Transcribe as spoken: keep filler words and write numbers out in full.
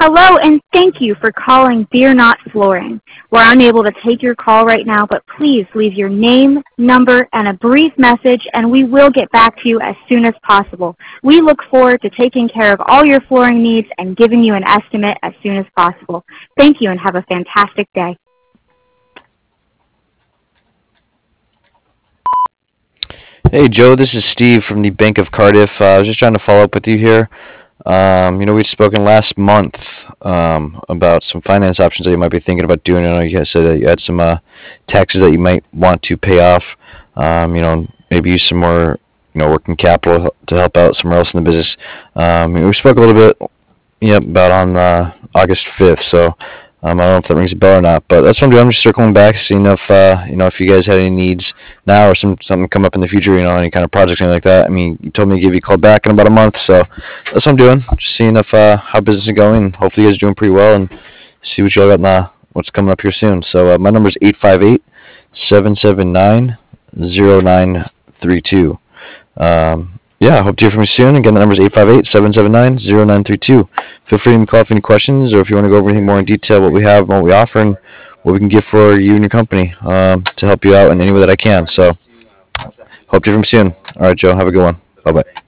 Hello, and thank you for calling Fear Not Flooring. We're unable to take your call right now, but please leave your name, number, and a brief message, and we will get back to you as soon as possible. We look forward to taking care of all your flooring needs and giving you an estimate as soon as possible. Thank you, and have a fantastic day. Hey Joe, this is Steve from the Bank of Cardiff. Uh, I was just trying to follow up with you here. Um, you know, we'd spoken last month um, about some finance options that you might be thinking about doing. I know you guys said that you had some uh, taxes that you might want to pay off. Um, you know, maybe use some more, you know, working capital to help out somewhere else in the business. Um, we spoke a little bit, yep, about on uh, August fifth. So um, I don't know if that rings a bell or not, but that's what I'm doing. I'm just circling back, seeing if uh, you know if you guys had any needs now or some something come up in the future. You know, any kind of projects, anything like that. I mean, you told me to give you a call back in about a month, so that's what I'm doing. Just seeing if uh, how business is going. Hopefully, you guys are doing pretty well, and see what y'all got now. What's coming up here soon. So uh, my number is eight five eight, seven seven nine, zero nine three two. Um, yeah, I hope to hear from you soon. Again, the number is eight five eight, seven seven nine, zero nine three two. Feel free to call if you have any questions or if you want to go over anything more in detail, what we have, what we offer, and what we can give for you and your company um, to help you out in any way that I can. So, hope to hear from you soon. All right, Joe, have a good one. Bye bye.